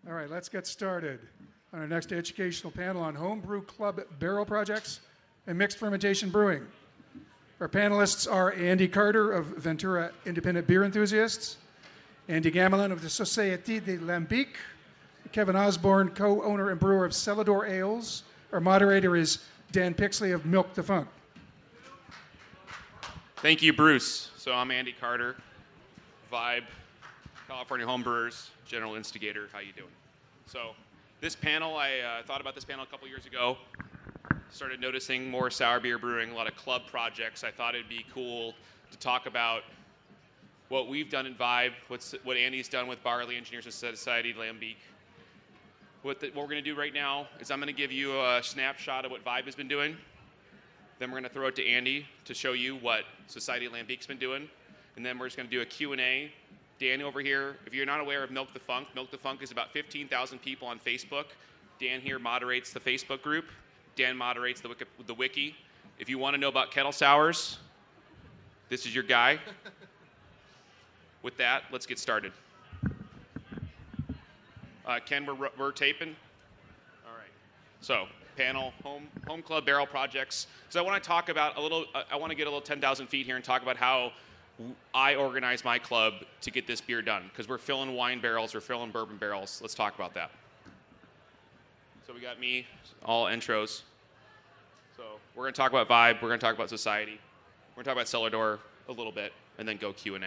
All right, let's get started on our next educational panel on homebrew club barrel projects and mixed fermentation brewing. Our panelists are Andy Carter of Ventura Independent Beer Enthusiasts, Andy Gamelin of the Société de Lambic, Kevin Osborne, co-owner and brewer of Celador Ales. Our moderator is Dan Pixley of Milk the Funk. Thank you, Bruce. So I'm Andy Carter, Vibe, California Homebrewers, General Instigator. How you doing? So this panel, I thought about this panel a couple years ago. Started noticing more sour beer brewing, a lot of club projects. I thought it'd be cool to talk about what we've done in Vibe, what Andy's done with Barley Engineers Society, Lambic. What we're going to do right now is I'm going to give you a snapshot of what Vibe has been doing. Then we're going to throw it to Andy to show you what Society Lambic's been doing. And then we're just going to do a Q&A. Dan over here, if you're not aware of Milk the Funk is about 15,000 people on Facebook. Dan here moderates the Facebook group. Dan moderates the wiki. If you want to know about kettle sours, this is your guy. With that, let's get started. Ken, we're taping. All right. So, panel, home club barrel projects. So I want to talk about I want to get a little 10,000 feet here and talk about how I organize my club to get this beer done. Because we're filling wine barrels, we're filling bourbon barrels. Let's talk about that. So we got me, all intros. So we're going to talk about Vibe, we're going to talk about Society, we're going to talk about Celador a little bit, and then go Q&A.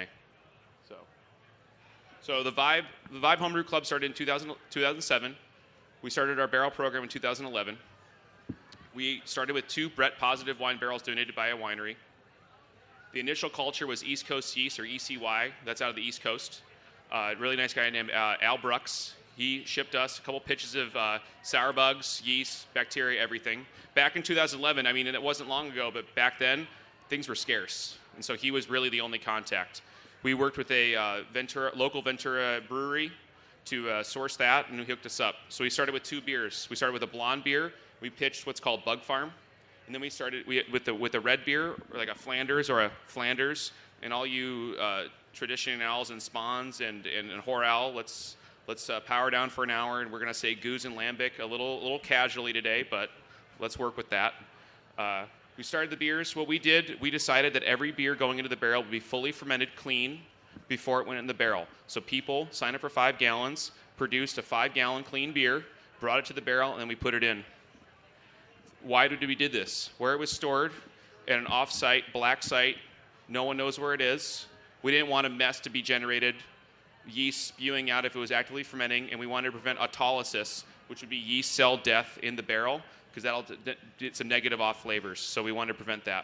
So the Vibe Homebrew Club started in 2007. We started our barrel program in 2011. We started with 2 Brett-positive wine barrels donated by a winery. The initial culture was East Coast Yeast, or ECY. That's out of the East Coast. A really nice guy named Al Brooks. He shipped us a couple pitches of sour bugs, yeast, bacteria, everything. Back in 2011, I mean, and it wasn't long ago, but back then, things were scarce. And so he was really the only contact. We worked with a local Ventura brewery to source that, and he hooked us up. So we started with 2 beers. We started with a blonde beer. We pitched what's called Bug Farm. And then we started with the red beer, or like a Flanders or a Flanders. And all you traditionals and spawns and Horal, let's power down for an hour, and we're going to say Goose and Lambic a little casually today, but let's work with that. We started the beers. What we did, we decided that every beer going into the barrel would be fully fermented clean before it went in the barrel. So people signed up for 5 gallons, produced a 5-gallon clean beer, brought it to the barrel, and then we put it in. Why did we do this? Where it was stored at an off-site, black site, no one knows where it is. We didn't want a mess to be generated, yeast spewing out if it was actively fermenting, and we wanted to prevent autolysis, which would be yeast cell death in the barrel, because that'll get some negative off flavors. So we wanted to prevent that.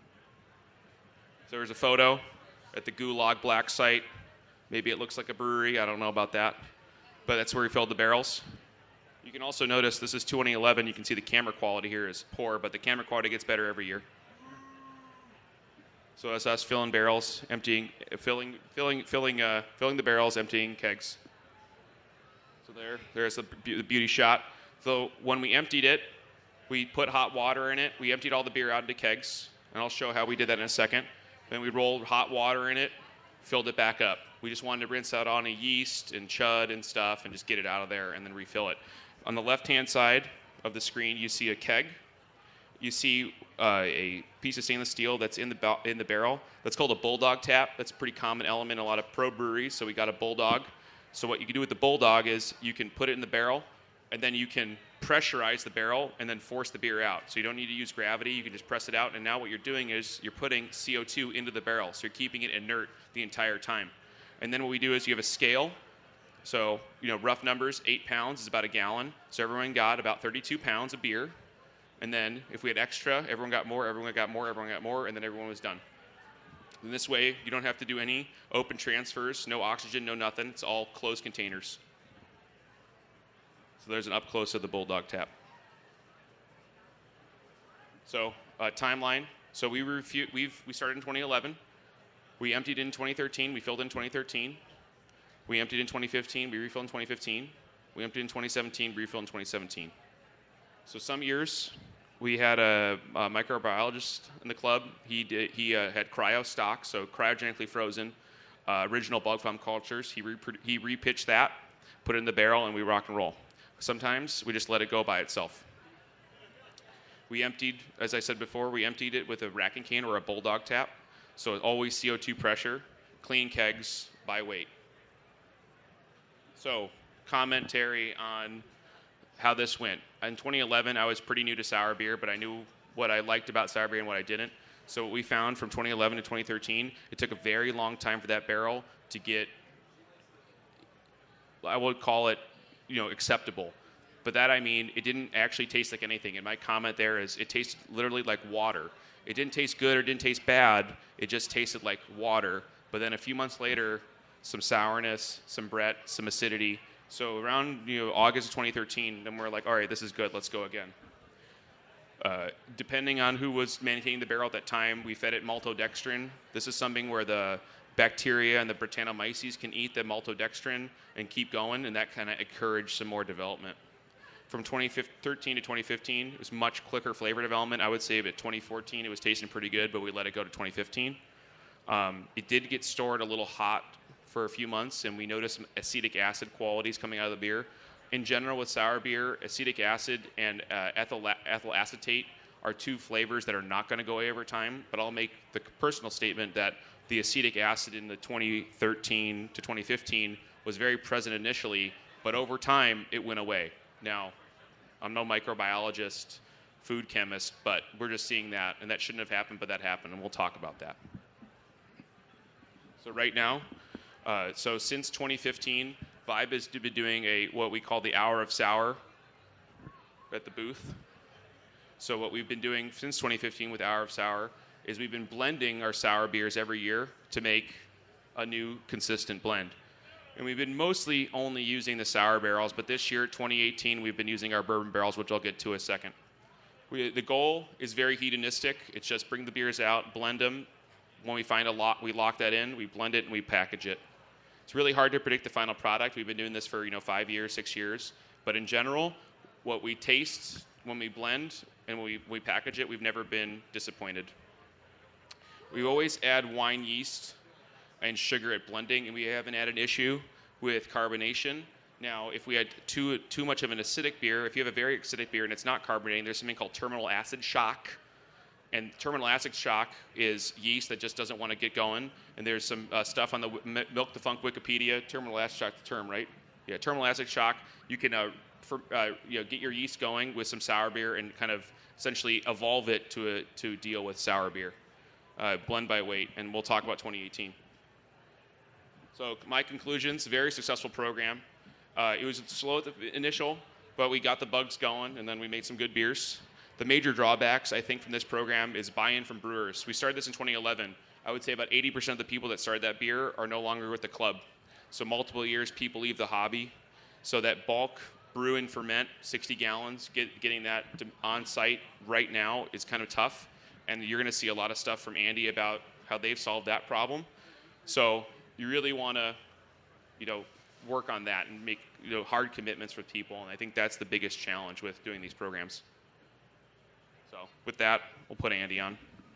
So there's a photo at the Gulag Black site. Maybe it looks like a brewery. I don't know about that. But that's where we filled the barrels. You can also notice this is 2011. You can see the camera quality here is poor, but the camera quality gets better every year. So that's us filling barrels, filling the barrels, emptying kegs. So there's the beauty shot. So when we emptied it, we put hot water in it. We emptied all the beer out into kegs, and I'll show how we did that in a second. Then we rolled hot water in it, filled it back up. We just wanted to rinse out any yeast and chud and stuff and just get it out of there and then refill it. On the left-hand side of the screen, you see a keg. You see a piece of stainless steel that's in the barrel. That's called a bulldog tap. That's a pretty common element in a lot of pro breweries, so we got a bulldog. So what you can do with the bulldog is you can put it in the barrel, and then you can pressurize the barrel and then force the beer out. So you don't need to use gravity. You can just press it out, and now what you're doing is you're putting CO2 into the barrel, so you're keeping it inert the entire time. And then what we do is you have a scale. So, rough numbers, 8 pounds is about a gallon. So everyone got about 32 pounds of beer. And then if we had extra, everyone got more, everyone got more, everyone got more, and then everyone was done. And this way, you don't have to do any open transfers, no oxygen, no nothing. It's all closed containers. So there's an up close of the bulldog tap. So timeline. So we started in 2011. We emptied in 2013. We filled in 2013. We emptied in 2015. We refilled in 2015. We emptied in 2017. We refilled in 2017. So some years we had a microbiologist in the club. He had cryo stock, so cryogenically frozen original bug farm cultures. He repitched that put it in the barrel, and we rock and roll. Sometimes we just let it go by itself. We emptied, as I said before, we emptied it with a racking can or a bulldog tap. So always CO2 pressure, clean kegs by weight. So commentary on how this went. In 2011, I was pretty new to sour beer, but I knew what I liked about sour beer and what I didn't. So what we found from 2011 to 2013, it took a very long time for that barrel to get, I would call it, acceptable. But that, I mean, it didn't actually taste like anything. And my comment there is it tasted literally like water. It didn't taste good or didn't taste bad. It just tasted like water. But then a few months later, some sourness, some Brett, some acidity. So around August of 2013, then we're like, all right, this is good. Let's go again. Depending on who was maintaining the barrel at that time, we fed it maltodextrin. This is something where the bacteria and the Brettanomyces can eat the maltodextrin and keep going, and that kind of encouraged some more development. From 2013 to 2015, it was much quicker flavor development. I would say by 2014, it was tasting pretty good, but we let it go to 2015. It did get stored a little hot for a few months, and we noticed some acetic acid qualities coming out of the beer. In general, with sour beer, acetic acid and ethyl acetate are two flavors that are not going to go away over time, but I'll make the personal statement that the acetic acid in the 2013 to 2015 was very present initially, but over time, it went away. Now, I'm no microbiologist, food chemist, but we're just seeing that, and that shouldn't have happened, but that happened, and we'll talk about that. So right now, so since 2015, Vibe has been doing what we call the Hour of Sour at the booth. So what we've been doing since 2015 with Hour of Sour is we've been blending our sour beers every year to make a new consistent blend. And we've been mostly only using the sour barrels, but this year, 2018, we've been using our bourbon barrels, which I'll get to in a second. The goal is very hedonistic. It's just bring the beers out, blend them. When we find a lot, we lock that in, we blend it, and we package it. It's really hard to predict the final product. We've been doing this for 5 years, 6 years. But in general, what we taste when we blend and when we package it, we've never been disappointed. We always add wine yeast and sugar at blending, and we haven't had an issue with carbonation. Now, if we had too much of an acidic beer, if you have a very acidic beer and it's not carbonating, there's something called terminal acid shock. And terminal acid shock is yeast that just doesn't want to get going. And there's some stuff on the Milk the Funk Wikipedia. Terminal acid shock, the term, right? Yeah, terminal acid shock. You can get your yeast going with some sour beer and kind of essentially evolve it to deal with sour beer. Blend by weight, and we'll talk about 2018. So my conclusions: very successful program. It was slow at the initial, but we got the bugs going, and then we made some good beers. The major drawbacks, I think, from this program is buy-in from brewers. We started this in 2011. I would say about 80% of the people that started that beer are no longer with the club. So multiple years, people leave the hobby. So that bulk brew and ferment, 60 gallons, getting that on site right now is kind of tough. And you're going to see a lot of stuff from Andy about how they've solved that problem. So you really want to, work on that and make hard commitments with people. And I think that's the biggest challenge with doing these programs. So with that, we'll put Andy on.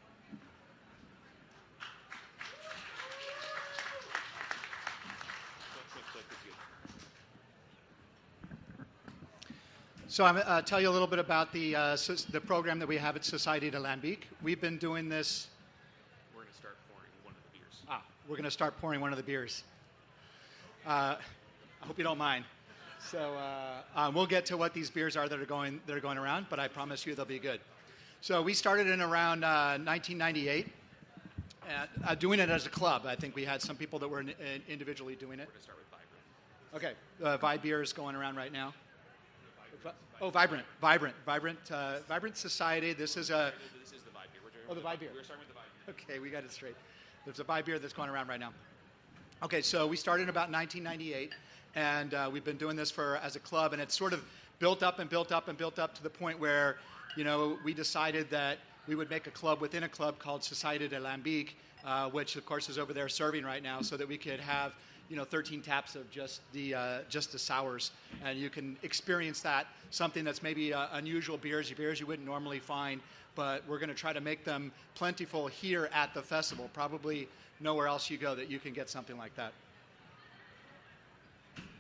So I'm going to tell you a little bit about the program that we have at Société de Lambic. We've been doing this. We're going to start pouring one of the beers. We're going to start pouring one of the beers. I hope you don't mind. So we'll get to what these beers are that are going around, but I promise you they'll be good. So we started in around 1998, doing it as a club. I think we had some people that were individually doing it. We're going to start with Vibrant. Okay, Vibe beer is going around right now. Oh, Vibrant Society. This is a. This is the Vibe beer. The Vibe beer. We're starting with the Vibe beer. Okay, we got it straight. There's a Vibe beer that's going around right now. Okay, so we started in about 1998, and we've been doing this as a club, and it's sort of built up and built up and built up to the point where, we decided that we would make a club within a club called Société de Lambic, which of course is over there serving right now, so that we could have 13 taps of just the sours, and you can experience that, something that's maybe unusual beers you wouldn't normally find, but we're going to try to make them plentiful here at the festival. Probably nowhere else you go that you can get something like that.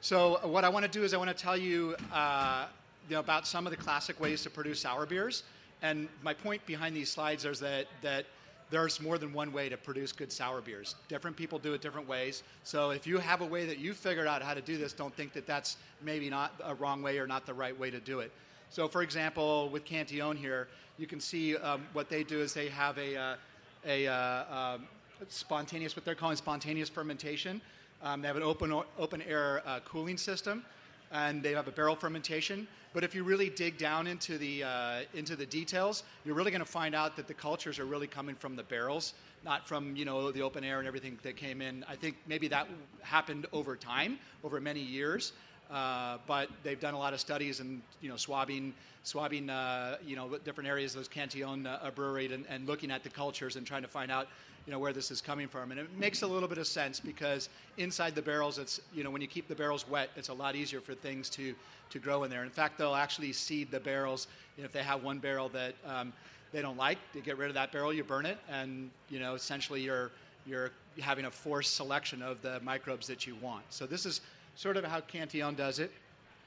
So what I want to do is I want to tell you, about some of the classic ways to produce sour beers. And my point behind these slides is that there's more than one way to produce good sour beers. Different people do it different ways. So if you have a way that you figured out how to do this, don't think that that's maybe not a wrong way or not the right way to do it. So for example, with Cantillon here, you can see what they do is they have a spontaneous, what they're calling spontaneous fermentation. They have an open air cooling system, and they have a barrel fermentation. But if you really dig down into the details, you're really going to find out that the cultures are really coming from the barrels, not from the open air and everything that came in. I think maybe that happened over time, over many years. But they've done a lot of studies and swabbing different areas of those Cantillon brewery and looking at the cultures and trying to find out where this is coming from. And it makes a little bit of sense because inside the barrels, it's when you keep the barrels wet, it's a lot easier for things to grow in there. In fact, they'll actually seed the barrels. If they have one barrel that they don't like, they get rid of that barrel, you burn it, and essentially you're having a forced selection of the microbes that you want. So this is sort of how Cantillon does it.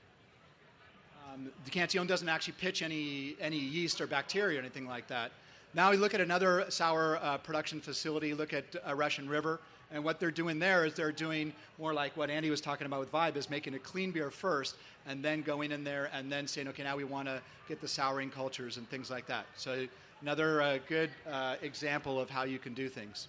The Cantillon doesn't actually pitch any yeast or bacteria or anything like that. Now we look at another sour production facility, look at Russian River, and what they're doing there is they're doing more like what Andy was talking about with Vibe, is making a clean beer first and then going in there and then saying, okay, now we want to get the souring cultures and things like that. So another good example of how you can do things.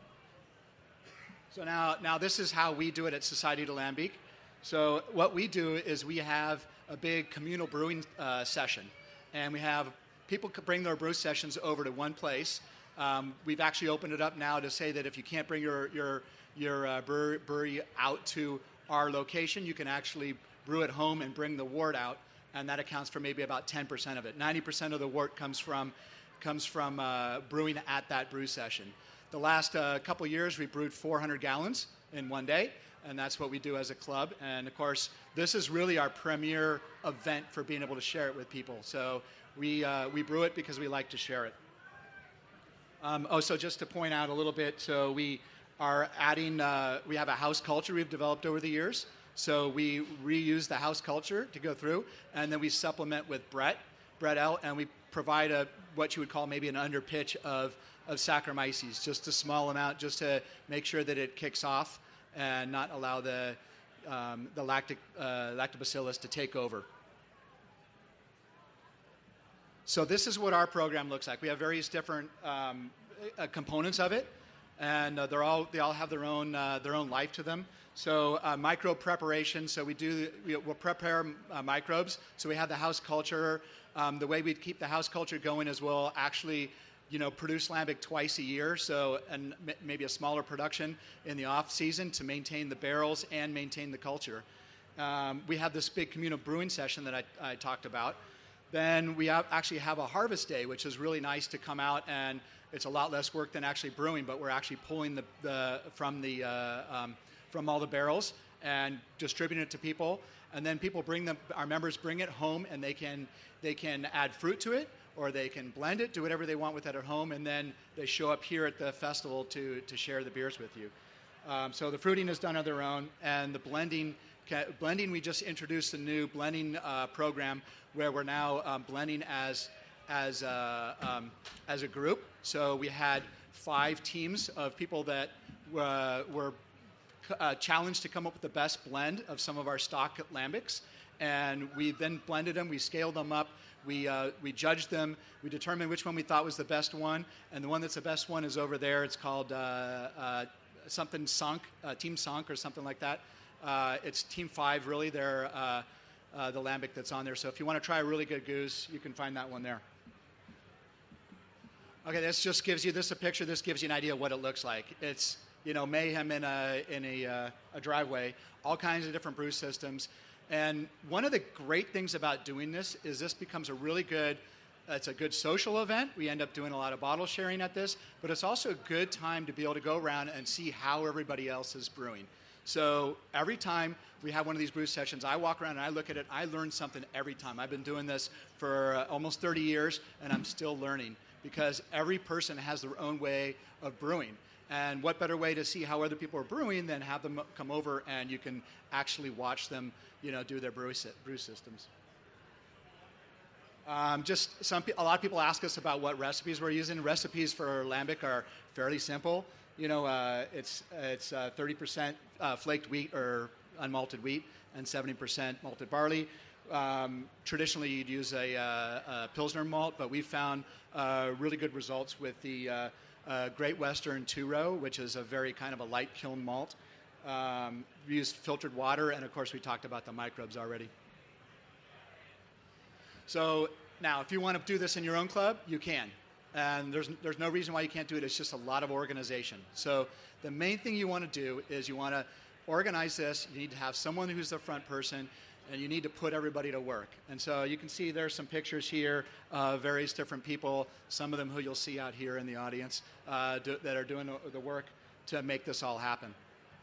So now this is how we do it at Société de Lambic. So what we do is we have a big communal brewing session, and we have people bring their brew sessions over to one place. We've actually opened it up now to say that if you can't bring your brewery out to our location, you can actually brew at home and bring the wort out, and that accounts for maybe about 10% of it. 90% of the wort comes from brewing at that brew session. The last couple years, we brewed 400 gallons in one day, and that's what we do as a club. And of course, this is really our premier event for being able to share it with people. So we brew it because we like to share it. So just to point out a little bit, so we are adding, we have a house culture we've developed over the years. So we reuse the house culture to go through, and then we supplement with Brett Ale, and we provide what you would call maybe an underpitch of Saccharomyces, just a small amount, just to make sure that it kicks off and not allow the lactobacillus to take over. So this is what our program looks like. We have various different components of it, and they all have their own life to them. So microbe preparation. So we'll prepare microbes. So we have the house culture. The way we keep the house culture going is we'll actually produce lambic twice a year. So and maybe a smaller production in the off season to maintain the barrels and maintain the culture. We have this big communal brewing session that I talked about. Then we actually have a harvest day, which is really nice to come out, and it's a lot less work than actually brewing, but we're actually pulling from all the barrels and distributing it to people. And then people our members bring it home, and they can add fruit to it, or they can blend it, do whatever they want with it at home, and then they show up here at the festival to share the beers with you. So the fruiting is done on their own, and the blending, we just introduced a new blending program where we're now blending as a group. So we had 5 teams of people that were challenged to come up with the best blend of some of our stock lambics, and we then blended them. We scaled them up. We judged them. We determined which one we thought was the best one, and the one that's the best one is over there. It's called something Sonk, Team Sonk or something like that. It's Team 5, really. They're the lambic that's on there. So if you want to try a really good goose, you can find that one there. Okay, this just gives you a picture. This gives you an idea of what it looks like. It's mayhem in a driveway, all kinds of different brew systems. And one of the great things about doing this is this becomes it's a good social event. We end up doing a lot of bottle sharing at this, but it's also a good time to be able to go around and see how everybody else is brewing. So every time we have one of these brew sessions, I walk around and I look at it. I learn something every time. I've been doing this for almost 30 years, and I'm still learning because every person has their own way of brewing. And what better way to see how other people are brewing than have them come over and you can actually watch them, do their brew systems. A lot of people ask us about what recipes we're using. Recipes for lambic are fairly simple. It's 30% flaked wheat or unmalted wheat and 70% malted barley. Traditionally, you'd use a Pilsner malt, but we've found really good results with the Great Western Two-Row, which is a very kind of a light kiln malt. We use filtered water, and of course, we talked about the microbes already. So now, if you want to do this in your own club, you can. And there's no reason why you can't do it. It's just a lot of organization. So the main thing you want to do is you want to organize this. You need to have someone who's the front person, and you need to put everybody to work. And so you can see there's some pictures here of various different people, some of them who you'll see out here in the audience that are doing the work to make this all happen.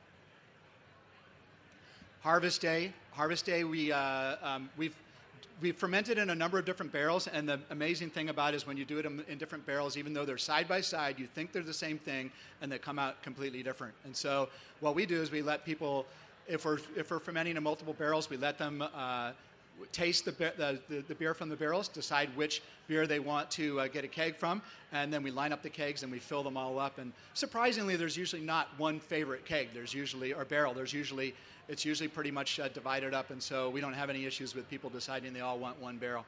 Harvest Day. Harvest Day, we've fermented in a number of different barrels, and the amazing thing about it is when you do it in different barrels, even though they're side by side, you think they're the same thing, and they come out completely different. And so what we do is we let people, if we're fermenting in multiple barrels, we let them taste the beer from the barrels, decide which beer they want to get a keg from, and then we line up the kegs and we fill them all up. And surprisingly, there's usually not one favorite keg. It's usually pretty much divided up, and so we don't have any issues with people deciding they all want one barrel.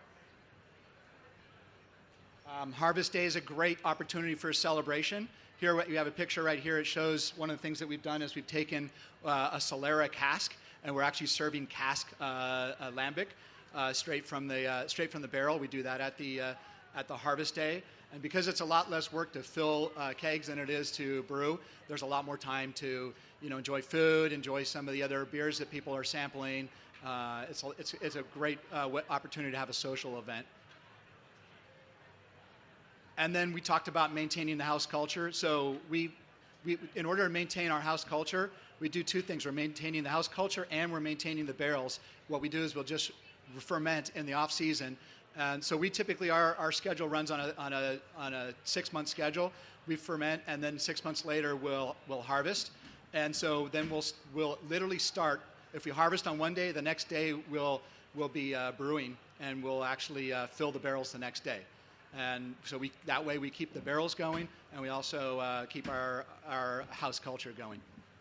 Harvest Day is a great opportunity for a celebration. Here you have a picture right here. It shows one of the things that we've done is we've taken a Solera cask, and we're actually serving cask lambic straight from the barrel. We do that at the Harvest Day. And because it's a lot less work to fill kegs than it is to brew, there's a lot more time to enjoy food, enjoy some of the other beers that people are sampling. It's a great opportunity to have a social event. And then we talked about maintaining the house culture. So we in order to maintain our house culture, we do two things. We're maintaining the house culture and we're maintaining the barrels. What we do is we'll just ferment in the off season. And so we typically, our schedule runs on a 6-month schedule. We ferment, and then 6 months later we'll harvest. And so then we'll literally start. If we harvest on one day, the next day we'll be brewing, and we'll actually fill the barrels the next day. And so that way we keep the barrels going, and we also keep our house culture going.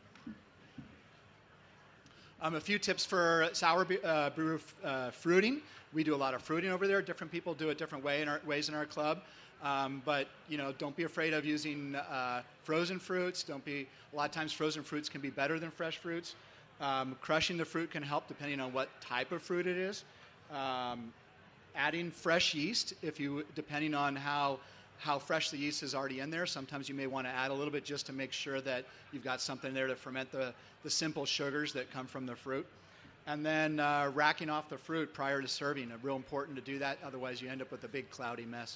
A few tips for sour brew fruiting. We do a lot of fruiting over there. Different people do it different ways in our club. But don't be afraid of using frozen fruits. A lot of times frozen fruits can be better than fresh fruits. Crushing the fruit can help depending on what type of fruit it is. Adding fresh yeast, depending on how fresh the yeast is already in there. Sometimes you may want to add a little bit just to make sure that you've got something there to ferment the simple sugars that come from the fruit. And then racking off the fruit prior to serving. Real important to do that, otherwise you end up with a big cloudy mess.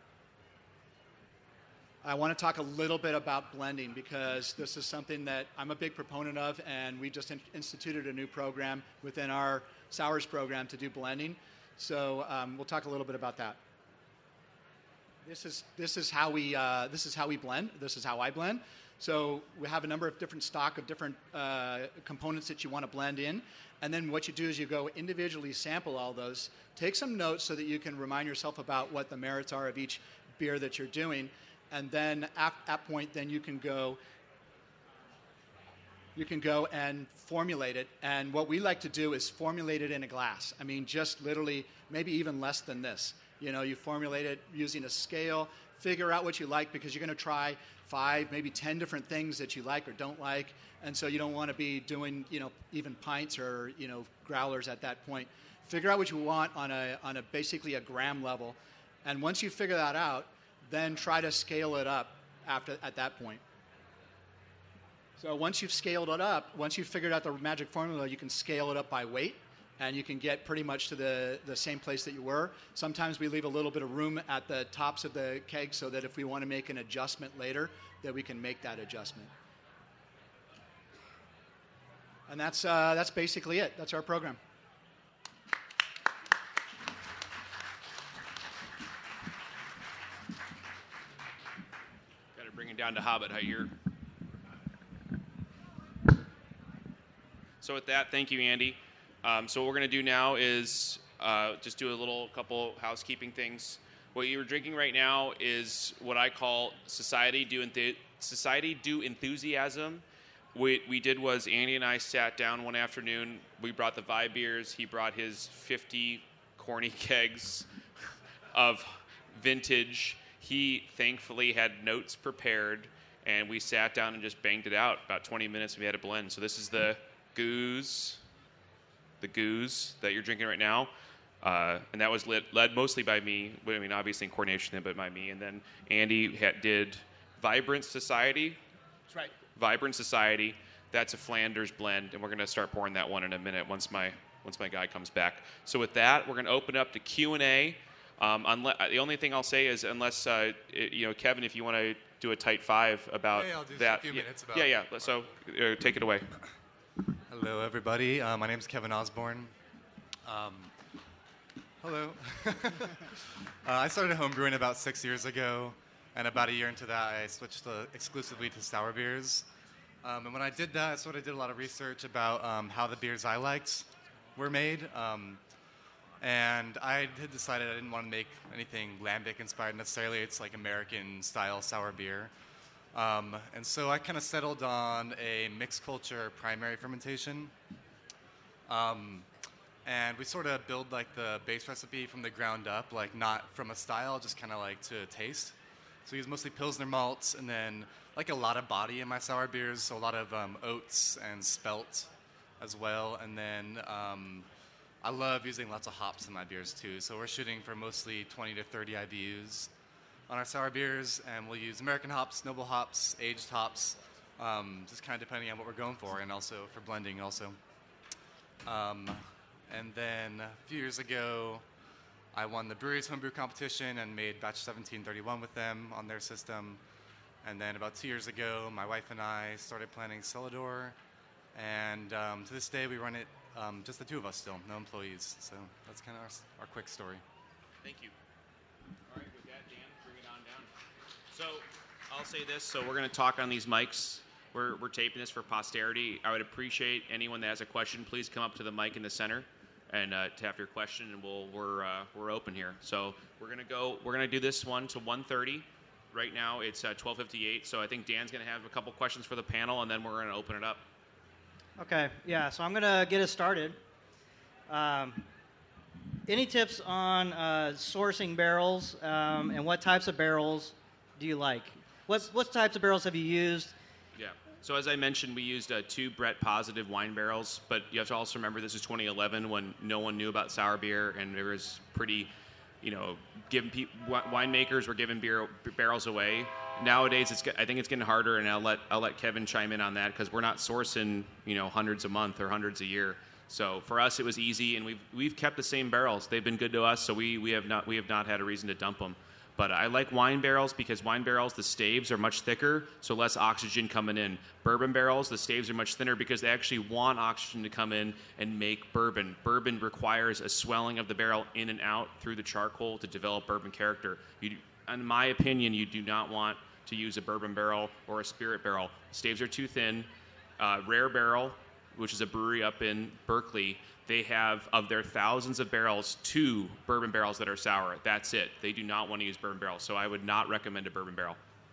I want to talk a little bit about blending because this is something that I'm a big proponent of, and we just instituted a new program within our sours program to do blending. So we'll talk a little bit about that. This is how we blend. This is how I blend. So we have a number of different stock of different components that you want to blend in, and then what you do is you go individually sample all those, take some notes so that you can remind yourself about what the merits are of each beer that you're doing, and then at that point, then you can go and formulate it. And what we like to do is formulate it in a glass. I mean, just literally, maybe even less than this. You formulate it using a scale, figure out what you like, because you're going to try 5, maybe 10 different things that you like or don't like. And so you don't want to be doing, even pints or, growlers at that point. Figure out what you want on a basically a gram level. And once you figure that out, then try to scale it up at that point. So once you've scaled it up, once you've figured out the magic formula, you can scale it up by weight, and you can get pretty much to the same place that you were. Sometimes we leave a little bit of room at the tops of the keg so that if we want to make an adjustment later, that we can make that adjustment. And that's basically it. That's our program. Got to bring it down to Hobbit height here. So with that, thank you, Andy. So what we're going to do now is just do a couple housekeeping things. What you're drinking right now is what I call Society Do Enthusiasm. We did was Andy and I sat down one afternoon. We brought the Vibe beers. He brought his 50 corny kegs of vintage. He thankfully had notes prepared, and we sat down and just banged it out. About 20 minutes, and we had a blend. So this is the Goose that you're drinking right now. And that was led mostly by me. I mean, obviously in coordination, but by me. And then Andy did Vibrant Society. That's right. Vibrant Society. That's a Flanders blend, and we're going to start pouring that one in a minute once my guy comes back. So with that, we're going to open up to Q&A. The only thing I'll say is, unless Kevin, if you want to do a tight five about I'll do that. a few minutes about Yeah. So take it away. Hello, everybody. My name is Kevin Osborne. Hello. I started homebrewing about 6 years ago, and about a year into that, I switched exclusively to sour beers. And when I did that, I sort of did a lot of research about how the beers I liked were made. And I had decided I didn't want to make anything lambic inspired necessarily. It's like American-style sour beer. And so I kind of settled on a mixed culture primary fermentation. And we sort of build like the base recipe from the ground up, like not from a style, just kind of like to taste. So we use mostly Pilsner malts and then like a lot of body in my sour beers, so a lot of oats and spelt as well. And then I love using lots of hops in my beers too. So we're shooting for mostly 20 to 30 IBUs on our sour beers, and we'll use American hops, noble hops, aged hops, just kind of depending on what we're going for, and also for blending also. And then a few years ago, I won the brewery's homebrew competition and made batch 1731 with them on their system. And then about 2 years ago, my wife and I started planning Celador, and to this day we run it just the two of us still, no employees. So that's kind of our quick story. Thank you. All right, with that, Dan, bring it on down. So I'll say this. So we're going to talk on these mics. We're taping this for posterity. I would appreciate anyone that has a question, please come up to the mic in the center and to have your question, and we're open here. So we're gonna do this one to 1:30. Right now it's 12:58. So I think Dan's gonna have a couple questions for the panel, and then we're gonna open it up. Okay, yeah, so I'm going to get us started. Any tips on sourcing barrels, and what types of barrels do you like? What types of barrels have you used? Yeah. So as I mentioned, we used 2 Brett Positive wine barrels, but you have to also remember this is 2011 when no one knew about sour beer, and there was pretty, winemakers were giving barrels away. Nowadays, I think it's getting harder, and I'll let Kevin chime in on that because we're not sourcing hundreds a month or hundreds a year. So for us, it was easy, and we've kept the same barrels. They've been good to us, so we have not had a reason to dump them. But I like wine barrels because wine barrels, the staves are much thicker, so less oxygen coming in. Bourbon barrels, the staves are much thinner because they actually want oxygen to come in and make bourbon. Bourbon requires a swelling of the barrel in and out through the charcoal to develop bourbon character. In my opinion, you do not want to use a bourbon barrel or a spirit barrel. Staves are too thin. Rare Barrel, which is a brewery up in Berkeley, they have, of their thousands of barrels, 2 bourbon barrels that are sour. That's it. They do not want to use bourbon barrels, so I would not recommend a bourbon barrel.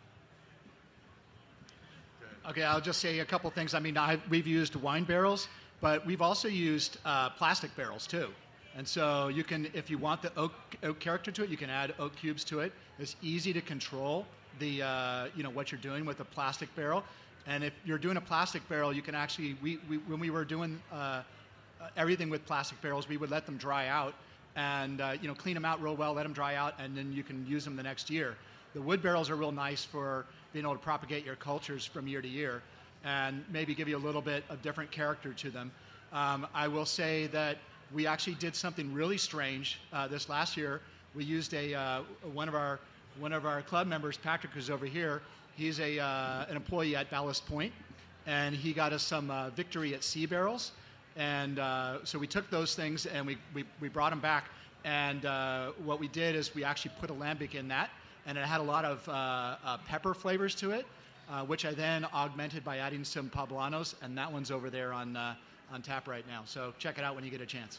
Okay, I'll just say a couple things. I mean, we've used wine barrels, but we've also used plastic barrels too. And so you can, if you want the oak character to it, you can add oak cubes to it. It's easy to control the what you're doing with a plastic barrel. And if you're doing a plastic barrel, you can actually, when we were doing everything with plastic barrels, we would let them dry out and clean them out real well, let them dry out, and then you can use them the next year. The wood barrels are real nice for being able to propagate your cultures from year to year and maybe give you a little bit of different character to them. I will say that we actually did something really strange this last year. We used one of our club members, Patrick, who's over here. He's an employee at Ballast Point, and he got us some Victory at Sea barrels. And so we took those things and we brought them back. And what we did is we actually put a lambic in that, and it had a lot of pepper flavors to it, which I then augmented by adding some poblanos, and that one's over there on on tap right now. So check it out when you get a chance.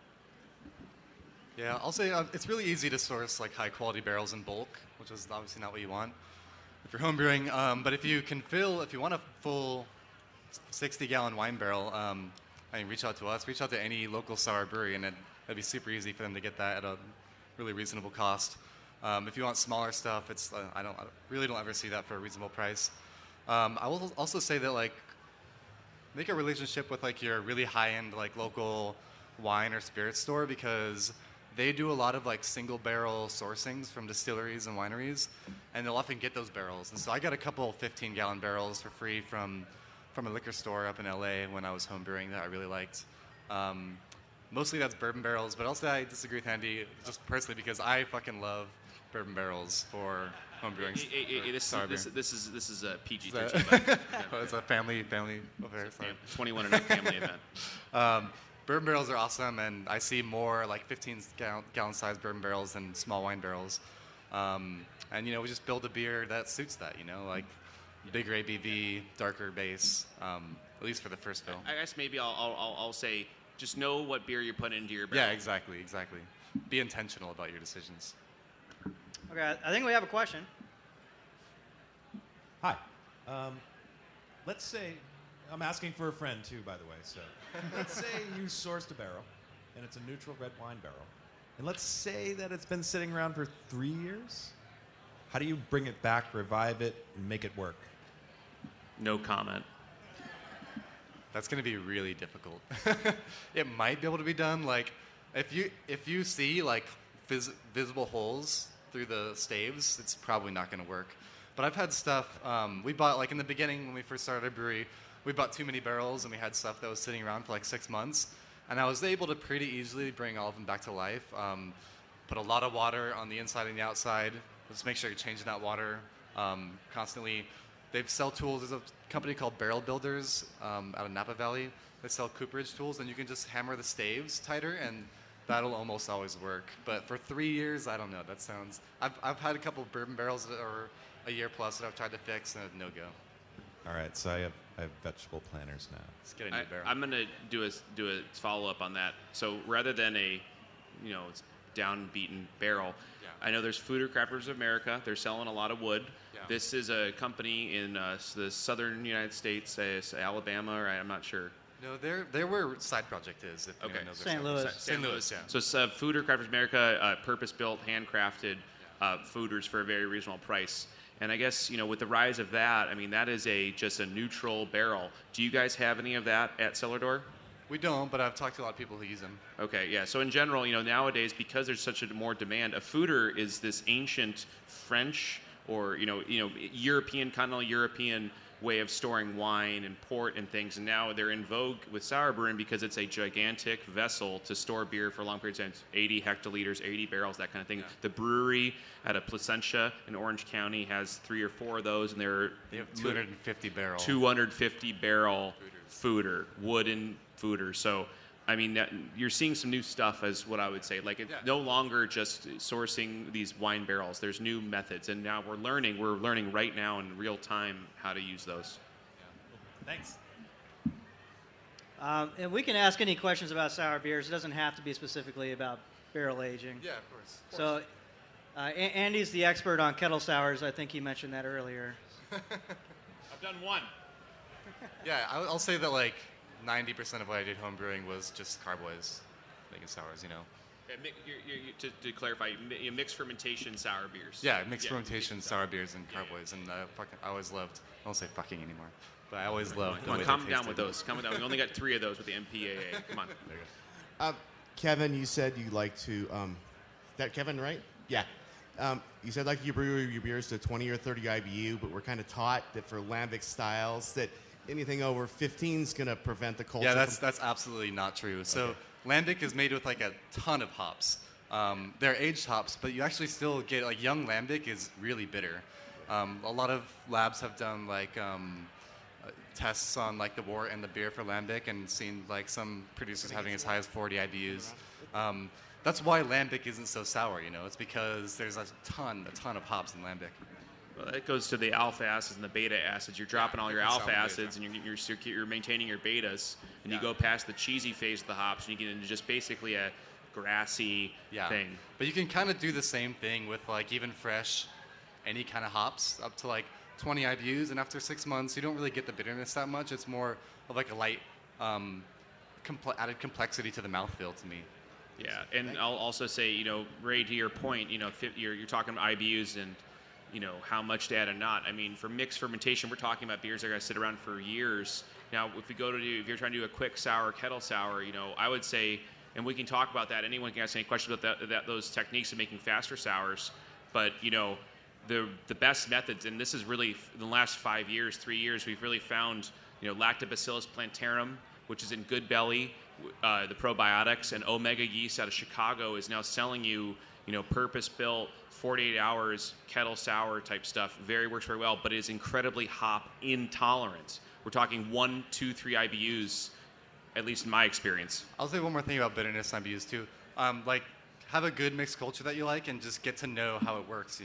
Yeah, I'll say it's really easy to source like high quality barrels in bulk, which is obviously not what you want if you're home brewing. But if you want a full 60-gallon wine barrel, I mean, reach out to us, reach out to any local sour brewery, and it'd be super easy for them to get that at a really reasonable cost. If you want smaller stuff, it's I really don't ever see that for a reasonable price. I will also say that like make a relationship with like your really high-end like local wine or spirit store, because they do a lot of like single barrel sourcings from distilleries and wineries, and they'll often get those barrels. And so I got a couple 15-gallon barrels for free from a liquor store up in LA when I was home brewing that I really liked. Mostly that's bourbon barrels, but also I disagree with Andy just personally because I fucking love bourbon barrels for home brewing. This is a PG-13. It's a family affair. Sorry. 21 and up family event. Bourbon barrels are awesome, and I see more like 15-gallon size bourbon barrels than small wine barrels. And we just build a beer that suits that. Like bigger ABV, darker base, at least for the first fill. I guess maybe I'll say just know what beer you're putting into your barrel. Yeah, exactly. Be intentional about your decisions. Okay, I think we have a question. Hi. Let's say, I'm asking for a friend too, by the way. So let's say you sourced a barrel, and it's a neutral red wine barrel. And let's say that it's been sitting around for 3 years. How do you bring it back, revive it, and make it work? No comment. That's going to be really difficult. It might be able to be done. Like, if you see like visible holes through the staves, it's probably not going to work. But I've had stuff. We bought like in the beginning when we first started our brewery, we bought too many barrels and we had stuff that was sitting around for like 6 months, and I was able to pretty easily bring all of them back to life. Put a lot of water on the inside and the outside. Just make sure you're changing that water constantly. They sell tools. There's a company called Barrel Builders out of Napa Valley. They sell cooperage tools, and you can just hammer the staves tighter, and that'll almost always work. But for 3 years, I don't know. That sounds. I've had a couple of bourbon barrels that are a year plus that I've tried to fix, and no go. All right, so I have vegetable planters now. Let's get a new barrel. I'm gonna do a follow up on that. So rather than a, it's downbeaten barrel. Yeah. I know there's Food or Crafters of America. They're selling a lot of wood. Yeah. This is a company in the southern United States, Alabama, or I'm not sure. No, they're where Side Project is. If Okay. anyone knows St. where Louis. St. Louis, yeah. So it's Food or Crafters of America, purpose-built, handcrafted fooders for a very reasonable price. And I guess, with the rise of that, I mean, that is just a neutral barrel. Do you guys have any of that at Cellar Door? We don't, but I've talked to a lot of people who use them. Okay, yeah. So in general, nowadays, because there's such a more demand, a fooder is this ancient French or European, continental European way of storing wine and port and things, and now they're in vogue with sour brewing because it's a gigantic vessel to store beer for long periods of time. 80 hectoliters, 80 barrels, that kind of thing. Yeah. The brewery at Placentia in Orange County has 3 or 4 of those, and they have 250 barrel. 250 barrel fooder, wooden fooder. So, I mean, you're seeing some new stuff, as what I would say. Like, it's no longer just sourcing these wine barrels. There's new methods, and now we're learning right now in real time how to use those. Thanks. And we can ask any questions about sour beers. It doesn't have to be specifically about barrel aging. Yeah, of course. So, Andy's the expert on kettle sours. I think he mentioned that earlier. I've done one. Yeah, I'll say that like 90% of what I did home brewing was just carboys, making sours, Yeah, to clarify, you mix fermentation sour beers. Yeah, mixed fermentation, sour beers, and carboys, and I always loved. I won't say fucking anymore, but I always loved. Come on, calm down with those. Calm down. We only got 3 of those with the MPAA. Come on. There you go. Kevin, you said you like to. That Kevin, right? Yeah. You said like you brew your beers to 20 or 30 IBU, but we're kind of taught that for lambic styles that anything over 15 is going to prevent the culture. Yeah, that's absolutely not true. So lambic is made with like a ton of hops. They're aged hops, but you actually still get like young lambic is really bitter. A lot of labs have done like tests on like the wort and the beer for lambic and seen like some producers having as high as 40 IBUs. That's why lambic isn't so sour. It's because there's a ton of hops in lambic. Well, that goes to the alpha acids and the beta acids. You're dropping all your alpha acids, and you're maintaining your betas, and you go past the cheesy phase of the hops, and you get into just basically a grassy thing. But you can kind of do the same thing with like even fresh, any kind of hops up to like 20 IBUs, and after 6 months, you don't really get the bitterness that much. It's more of like a light added complexity to the mouthfeel to me. Yeah, and I'll also say, Ray, to your point, you're talking about IBUs and how much to add and not. I mean, for mixed fermentation, we're talking about beers that are going to sit around for years. Now, if you're trying to do a quick sour, kettle sour, I would say, and we can talk about that. Anyone can ask any questions about those techniques of making faster sours. But the best methods, and this is really in the last 3 years, we've really found Lactobacillus plantarum, which is in Good Belly, the probiotics, and Omega Yeast out of Chicago is now selling you purpose-built 48 hours kettle sour type stuff. Works very well, but it is incredibly hop intolerant. We're talking 1, 2, 3 IBUs, at least in my experience. I'll say one more thing about bitterness and IBUs too. Have a good mixed culture that you like, and just get to know how it works.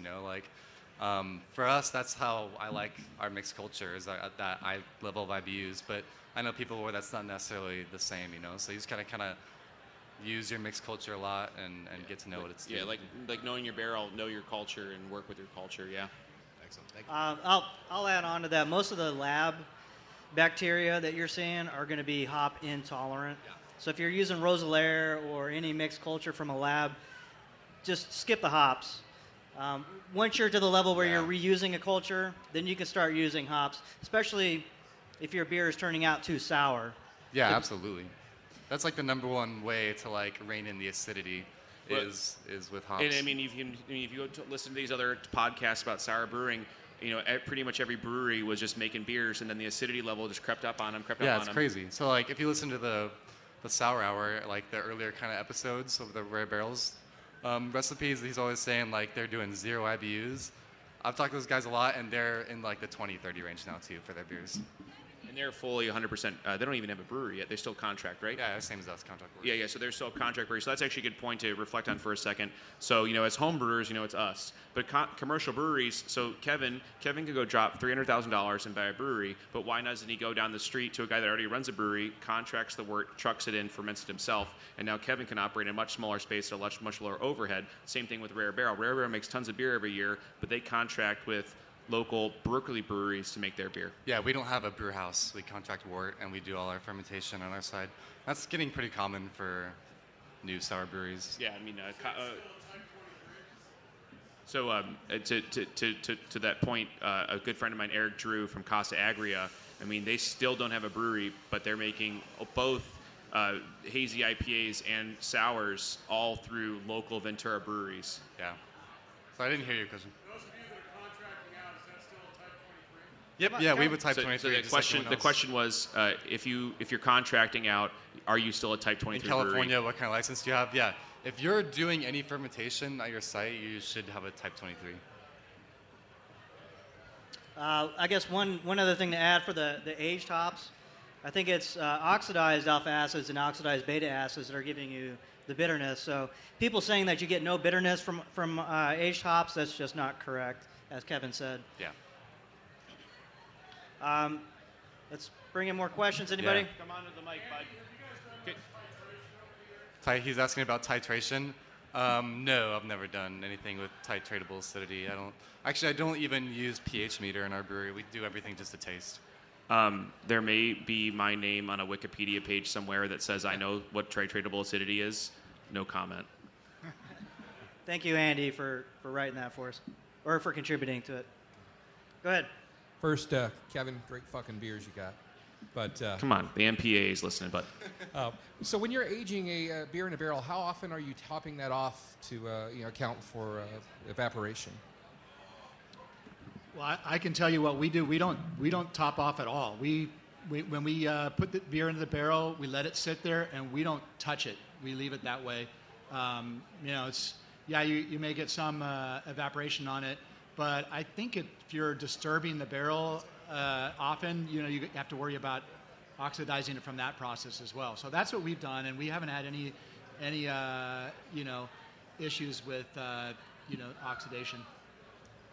For us, that's how I like our mixed culture, is at that level of IBUs. But I know people where that's not necessarily the same. So you just kind of use your mixed culture a lot and get to know what it's doing. Yeah, like knowing your barrel, know your culture, and work with your culture. Yeah. Excellent. Thank you. I'll add on to that. Most of the lab bacteria that you're seeing are going to be hop intolerant. Yeah. So if you're using Roeselare or any mixed culture from a lab, just skip the hops. Once you're to the level where you're reusing a culture, then you can start using hops, especially if your beer is turning out too sour. Yeah, absolutely. That's like the number one way to rein in the acidity is with hops. And I mean, if you go to listen to these other podcasts about sour brewing, pretty much every brewery was just making beers, and then the acidity level just crept up on them. Yeah, it's crazy. So if you listen to the Sour Hour, the earlier kind of episodes of the Rare Barrels recipes, he's always saying they're doing 0 IBUs. I've talked to those guys a lot, and they're in the 20, 30 range now too for their beers. And they're fully 100%. They don't even have a brewery yet. They still contract, right? Yeah, same as us, contract brewery. Yeah. So they're still contract brewery. So that's actually a good point to reflect on for a second. So as home brewers, it's us. But commercial breweries. So Kevin could go drop $300,000 and buy a brewery. But why doesn't he go down the street to a guy that already runs a brewery, contracts the work, trucks it in, ferments it himself, and now Kevin can operate in a much smaller space at a much lower overhead. Same thing with Rare Barrel. Rare Barrel makes tons of beer every year, but they contract with local Berkeley breweries to make their beer. Yeah, we don't have a brew house. We contract wort, and we do all our fermentation on our side. That's getting pretty common for new sour breweries. Yeah, I mean, to that point, a good friend of mine, Eric Drew from Casa Agria, I mean, they still don't have a brewery, but they're making both hazy IPAs and sours all through local Ventura breweries. Yeah. So I didn't hear your question. Yep. Yeah, we would type 23. So the question was, if you're contracting out, are you still a type 23 in California? brewery? What kind of license do you have? Yeah, if you're doing any fermentation at your site, you should have a type 23. I guess one other thing to add for the aged hops, I think it's oxidized alpha acids and oxidized beta acids that are giving you the bitterness. So people saying that you get no bitterness from aged hops, that's just not correct, as Kevin said. Yeah. Let's bring in more questions. Anybody? Yeah. Come on to the mic, bud. Okay. He's asking about titration. No, I've never done anything with titratable acidity. I don't even use pH meter in our brewery. We do everything just to taste. There may be my name on a Wikipedia page somewhere that says I know what titratable acidity is. No comment. Thank you, Andy, for writing that for us, or for contributing to it. Go ahead. First, Kevin, great fucking beers you got. But come on, the MPA is listening. But so when you're aging a beer in a barrel, how often are you topping that off to account for evaporation? Well, I can tell you what we do. We don't top off at all. When we put the beer into the barrel, we let it sit there and we don't touch it. We leave it that way. You may get some evaporation on it. But I think if you're disturbing the barrel often, you have to worry about oxidizing it from that process as well. So that's what we've done, and we haven't had any issues with oxidation.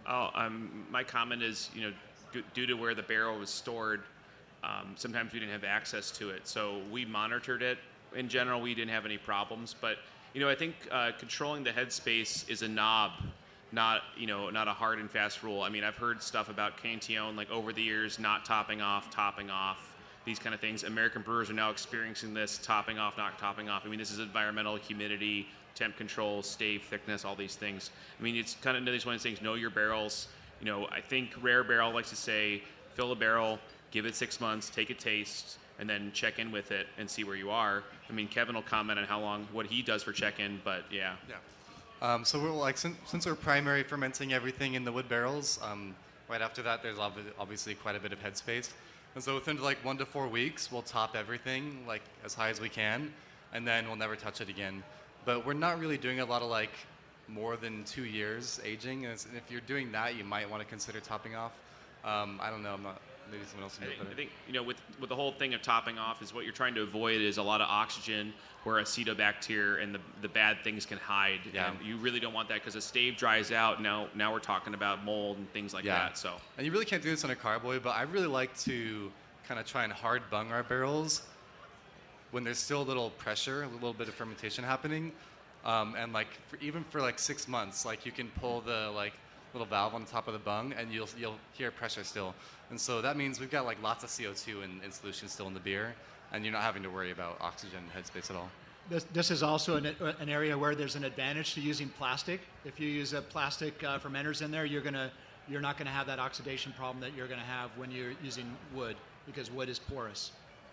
My comment is, due to where the barrel was stored, sometimes we didn't have access to it. So we monitored it. In general, we didn't have any problems. But, I think controlling the headspace is a knob, not a hard and fast rule. I mean, I've heard stuff about Cantillon, like over the years, not topping off, these kind of things. American brewers are now experiencing this, topping off, not topping off. I mean, this is environmental, humidity, temp control, stave thickness, all these things. I mean, it's kind of one of those things, know your barrels. I think Rare Barrel likes to say, fill a barrel, give it 6 months, take a taste, and then check in with it and see where you are. I mean, Kevin will comment on what he does for check-in, but yeah. Yeah. So we're since we're primary fermenting everything in the wood barrels, right after that there's obviously quite a bit of headspace. And so within 1 to 4 weeks, we'll top everything as high as we can, and then we'll never touch it again. But we're not really doing a lot of more than 2 years aging. And if you're doing that, you might want to consider topping off. I don't know. Maybe someone else can do it better. I think with the whole thing of topping off is what you're trying to avoid is a lot of oxygen where acetobacter and the bad things can hide. Yeah. And you really don't want that because a stave dries out. Now we're talking about mold and things like that. So. And you really can't do this on a carboy, but I really like to kind of try and hard bung our barrels when there's still a little pressure, a little bit of fermentation happening. And even for 6 months, you can pull the little valve on the top of the bung and you'll hear pressure still. And so that means we've got lots of CO2 in solution still in the beer, and you're not having to worry about oxygen headspace at all. This is also an area where there's an advantage to using plastic. If you use plastic fermenters in there, you're not going to have that oxidation problem that you're going to have when you're using wood, because wood is porous.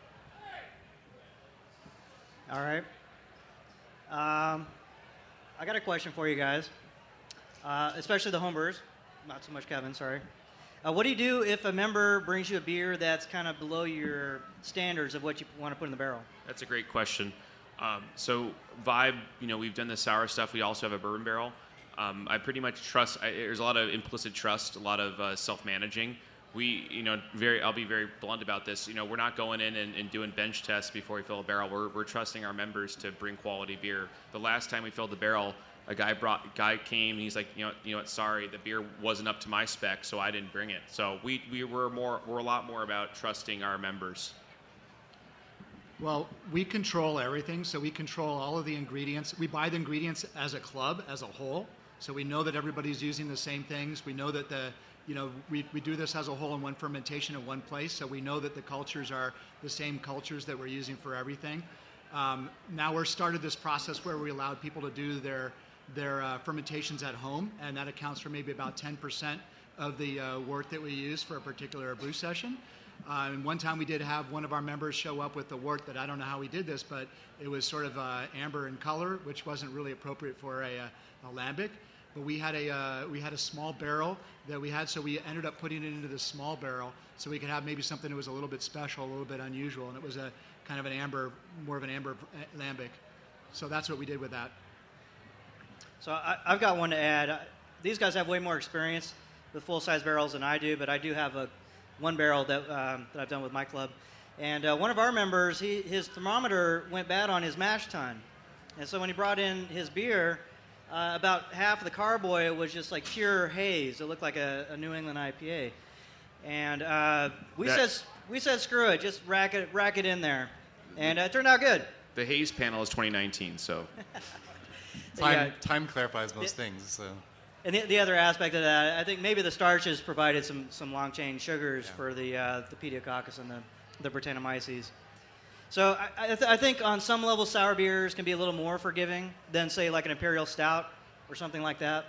All right. I got a question for you guys, especially the homebrewers. Not so much Kevin, sorry. What do you do if a member brings you a beer that's kind of below your standards of what you want to put in the barrel? That's a great question. So Vibe, we've done the sour stuff. We also have a bourbon barrel. I pretty much trust. There's a lot of implicit trust, a lot of self-managing. I'll be very blunt about this. We're not going in and doing bench tests before we fill a barrel. We're trusting our members to bring quality beer. The last time we filled the barrel, a guy came and he's like, sorry, the beer wasn't up to my spec, so I didn't bring it. So we're a lot more about trusting our members. Well, we control everything, so we control all of the ingredients. We buy the ingredients as a club, as a whole, so we know that everybody's using the same things. We know that we do this as a whole in one fermentation in one place, so we know that the cultures are the same cultures that we're using for everything. Now we're started this process where we allowed people to do their fermentations at home, and that accounts for maybe about 10% of the wort that we use for a particular brew session. And one time we did have one of our members show up with the wort that I don't know how he did this, but it was sort of amber in color, which wasn't really appropriate for a lambic. But we had a small barrel that we had, so we ended up putting it into this small barrel so we could have maybe something that was a little bit special, a little bit unusual, and it was a kind of more of an amber lambic. So that's what we did with that. So I've got one to add. These guys have way more experience with full-size barrels than I do, but I do have one barrel that I've done with my club. And one of our members, his thermometer went bad on his mash tun. And so when he brought in his beer, about half of the carboy was just pure haze. It looked like a New England IPA. And we said, screw it, just rack it in there. And it turned out good. The haze panel is 2019, so... Time clarifies most things. So. And the other aspect of that, I think maybe the starches provided some long chain sugars for the Pediococcus and the Brettanomyces. So I think on some level sour beers can be a little more forgiving than say like an imperial stout or something like that.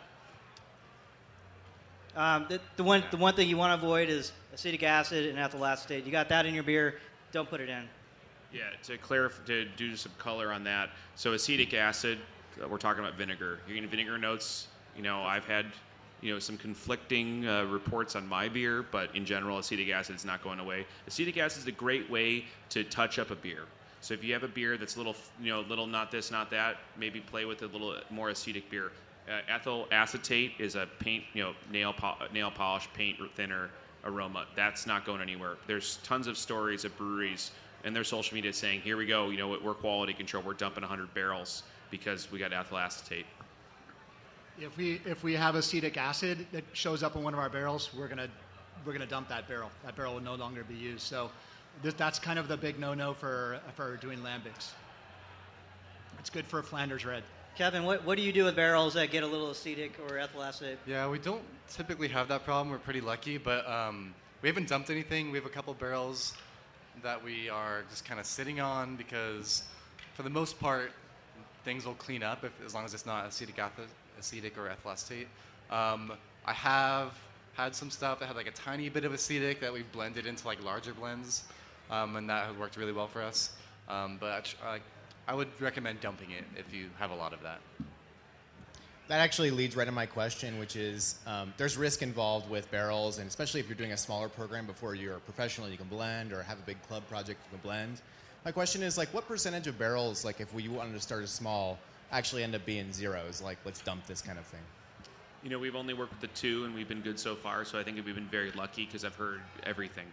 The one thing you want to avoid is acetic acid and ethyl acetate. You got that in your beer, don't put it in. Yeah, to do some color on that. So acetic acid. We're talking about vinegar. You're getting vinegar notes. I've had, some conflicting reports on my beer, but in general, acetic acid is not going away. Acetic acid is a great way to touch up a beer. So if you have a beer that's little not this, not that, maybe play with a little more acetic beer. Ethyl acetate is a paint, nail polish paint thinner aroma. That's not going anywhere. There's tons of stories of breweries and their social media saying, here we go, we're quality control. We're dumping 100 barrels because we got ethyl acetate. If we have acetic acid that shows up in one of our barrels, we're gonna dump that barrel. That barrel will no longer be used. So that's kind of the big no-no for doing lambics. It's good for Flanders Red. Kevin, what do you do with barrels that get a little acetic or ethyl acetate? Yeah, we don't typically have that problem. We're pretty lucky, but we haven't dumped anything. We have a couple barrels that we are just kind of sitting on because, for the most part, things will clean up as long as it's not acetic or ethyl acetate. I have had some stuff that had like a tiny bit of acetic that we've blended into like larger blends, and that has worked really well for us. But I would recommend dumping it if you have a lot of that. That actually leads right to my question, which is there's risk involved with barrels, and especially if you're doing a smaller program before you're a professional, you can blend, or have a big club project, you can blend. My question is, like, what percentage of barrels, like if we wanted to start as small, actually end up being zeros? Like, let's dump this kind of thing. You know, we've only worked with the 2, and we've been good so far. So I think we've been very lucky because I've heard everything.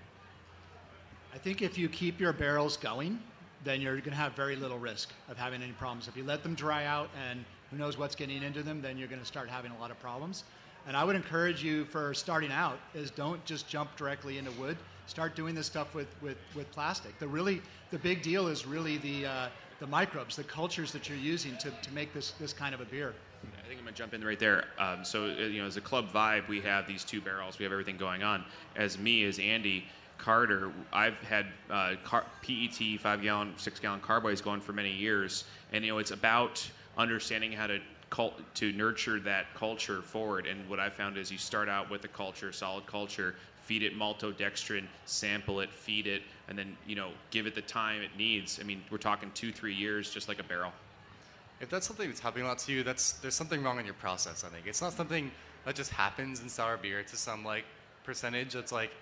I think if you keep your barrels going, then you're going to have very little risk of having any problems. If you let them dry out and who knows what's getting into them, then you're going to start having a lot of problems. And I would encourage you for starting out is don't just jump directly into wood. Start doing this stuff with plastic. The big deal is really the microbes, the cultures that you're using to make this kind of a beer. I think I'm gonna jump in right there. As a club vibe, we have these 2 barrels. We have everything going on. As Andy Carter, I've had PET 5-gallon, 6-gallon carboys going for many years, and it's about understanding how to nurture that culture forward. And what I found is you start out with a culture, solid culture, feed it maltodextrin, sample it, feed it, and then give it the time it needs. I mean, we're talking 2-3 years, just like a barrel. If that's something that's helping a lot to you, there's something wrong in your process, I think. It's not something that just happens in sour beer to some like percentage. It's like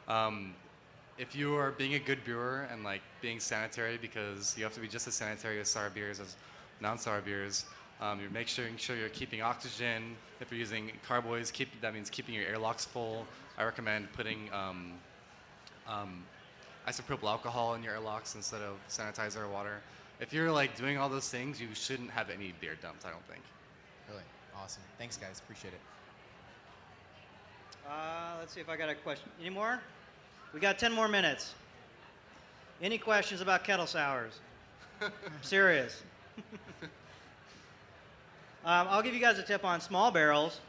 if you are being a good brewer and like being sanitary, because you have to be just as sanitary as sour beers as non-sour beers. You're making sure you're keeping oxygen. If you're using carboys, that means keeping your airlocks full. I recommend putting isopropyl alcohol in your airlocks instead of sanitizer or water. If you're like doing all those things, you shouldn't have any beer dumped, I don't think. Really awesome. Thanks, guys. Appreciate it. Let's see if I got a question. Any more? We got 10 more minutes. Any questions about kettle sours? I'm serious. I'll give you guys a tip on small barrels.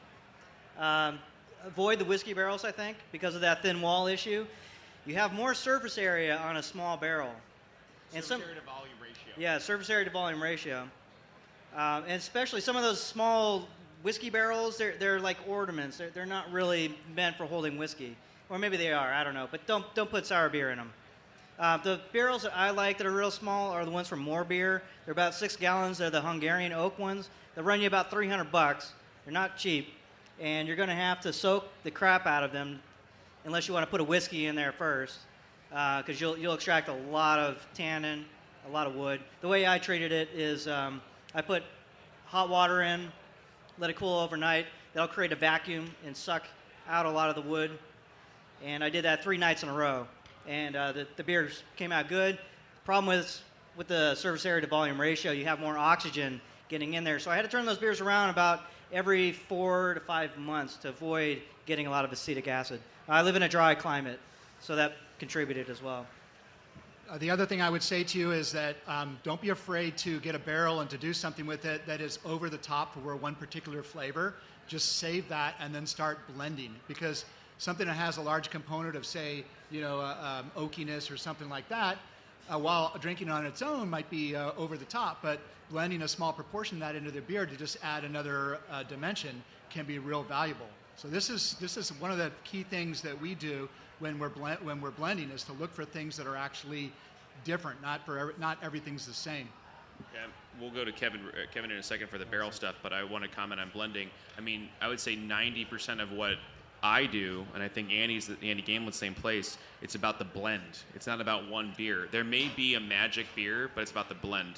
Avoid the whiskey barrels, I think, because of that thin wall issue. You have more surface area on a small barrel. Surface area to volume ratio. Yeah, surface area to volume ratio. And especially some of those small whiskey barrels, they're like ornaments. They're not really meant for holding whiskey. Or maybe they are, I don't know. But don't put sour beer in them. The barrels that I like that are real small are the ones from More Beer. They're about 6 gallons. They're the Hungarian oak ones. They'll run you about $300. They're not cheap. And you're going to have to soak the crap out of them unless you want to put a whiskey in there first, because you'll extract a lot of tannin, a lot of wood. The way I treated it is I put hot water in, let it cool overnight. That'll create a vacuum and suck out a lot of the wood. And I did that 3 nights in a row. And the beers came out good. Problem with the surface area to volume ratio, you have more oxygen getting in there. So I had to turn those beers around about every 4 to 5 months to avoid getting a lot of acetic acid. I live in a dry climate, so that contributed as well. The other thing I would say to you is that don't be afraid to get a barrel and to do something with it that is over the top for one particular flavor. Just save that and then start blending, because something that has a large component of, say, oakiness or something like that, while drinking on its own might be over the top, but blending a small proportion of that into the beer to just add another dimension can be real valuable. So this is one of the key things that we do when we're blending, is to look for things that are actually different. Not everything's the same. Yeah, we'll go to Kevin in a second for the barrel stuff, but I want to comment on blending. I mean, I would say 90% of what I do, and I think Andy Gamelin's same place, it's about the blend. It's not about one beer. There may be a magic beer, but it's about the blend.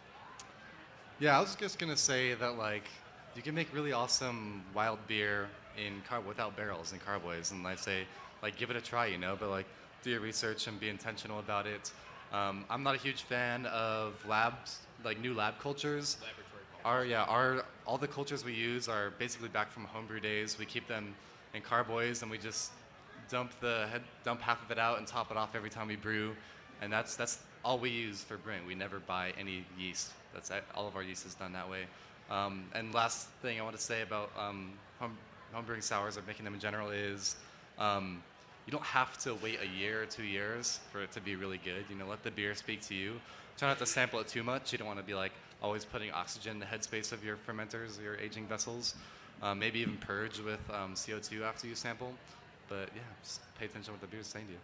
Yeah, I was just gonna say that like you can make really awesome wild beer without barrels and carboys, and I'd say like give it a try, but like do your research and be intentional about it. I'm not a huge fan of labs, like new lab cultures. Laboratory Our all the cultures we use are basically back from homebrew days. We keep them in carboys, and we just dump half of it out and top it off every time we brew, and that's all we use for brewing. We never buy any yeast. All of our yeast is done that way. And last thing I want to say about homebrewing sours or making them in general is you don't have to wait a year or 2 years for it to be really good. Let the beer speak to you. Try not to sample it too much. You don't want to be like always putting oxygen in the headspace of your fermenters, your aging vessels. Maybe even purge with CO2 after you sample. But yeah, just pay attention to what the beer is saying to you.